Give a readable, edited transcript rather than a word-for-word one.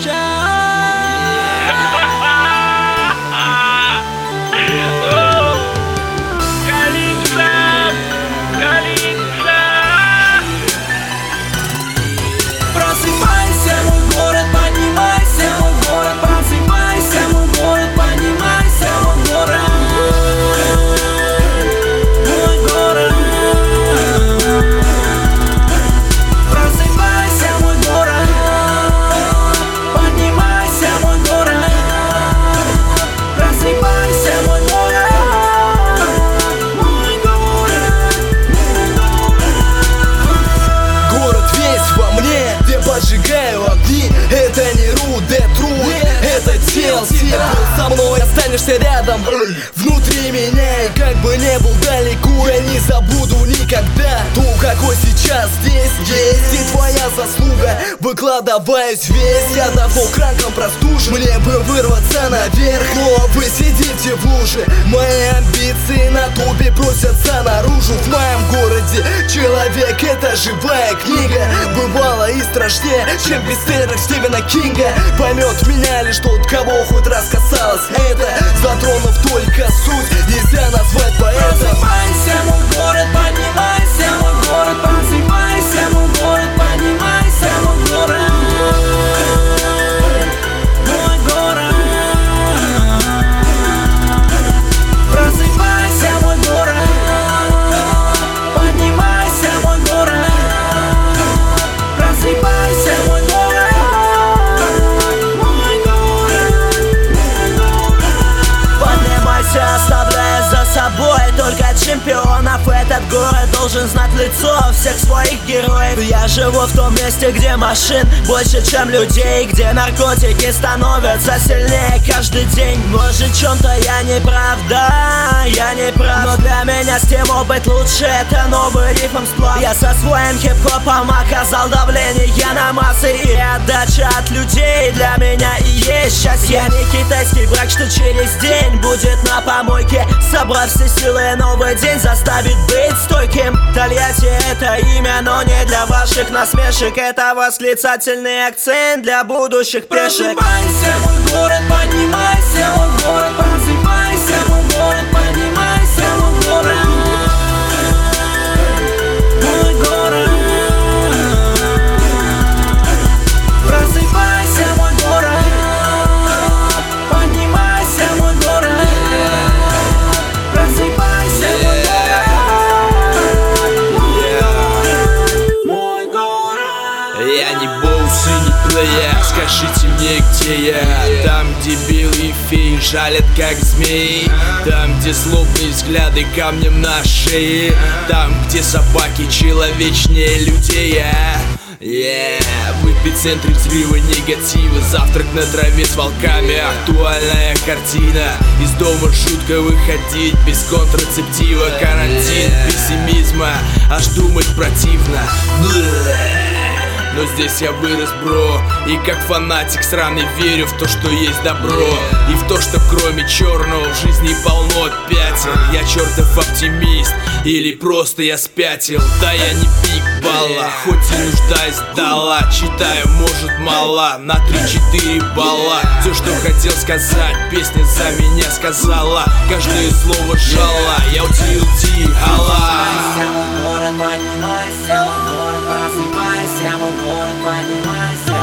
Просыпайся, мой город, поднимайся, мой город, просыпайся, мой город, поднимайся, мой город, мой город. Просыпайся, мой город, поднимайся, мой город, просыпайся, мой город, мой город. Город весь во мне, где поджигаю огни. Это не руд, это TLC. Был со мной, останешься рядом, внутри меня. И как бы не был далеко, я не забуду никогда то, какой сейчас здесь есть. И твоя заслуга, выкладываюсь весь. Я давно кранком простужен, мне бы вырваться наверх, но вы сидите в луже. Мои амбиции на топе просятся наружу. В моем городе человек — это живая книга. Бывало и страшнее, чем бестселлер Стивена Кинга. Поймет меня лишь тот, кого хоть раз касалось это. Затронув только суть, нельзя назвать поэтом. Просыпайся, мой город, поднимайся, мой город, просыпайся, мой город, поднимайся, мой город, мой город. Просыпайся, мой город, поднимайся, мой город, просыпайся, мой город, мой город, мой город. Поднимайся, оставляя за собой только чемпионов. Этот город должен знать лицо всех своих героев. Я живу в том месте, где машин больше, чем людей, где наркотики становятся сильнее каждый день. Может, в чем-то я не прав, да, я не прав, но для меня стимул быть лучше — это новый рифм сплав. Я со своим хип-хопом оказал давление на массы, и отдача от людей для меня и есть счастье. Я не китайский брак, что через день будет на помойке. Собрав все силы, новый день заставит быть стойким. Тольятти — это имя, но не для ваших насмешек. Это восклицательный акцент для будущих пешек. Просыпайся, мой город, поднимайся, мой город, просыпайся, мой город, поднимайся, мой город, мой город. Просыпайся, мой город, поднимайся, мой город, просыпайся, мой город, мой город. Я не боус и не плеер, скажите мне, где я? Там, где белые феи жалят, как змеи. Там, где злобные взгляды камнем на шее. Там, где собаки человечнее людей. В эпицентре взрыва негатива. Завтрак на траве с волками. Актуальная картина. Из дома жутко выходить без контрацептива. Карантин пессимизма, аж думать противно. Но здесь я вырос, бро. И как фанатик сраный верю в то, что есть добро. И в то, что кроме черного в жизни полно пятен. Я чертов оптимист, или просто я спятил. Да, я не пик балла, хоть и нуждаюсь дала. Читаю, может, мало, на 3-4 балла. Все, что хотел сказать, песня за меня сказала. Каждое слово жало, я утил алла. Город, поднимайся, город, просыпайся, мой город, поднимайся.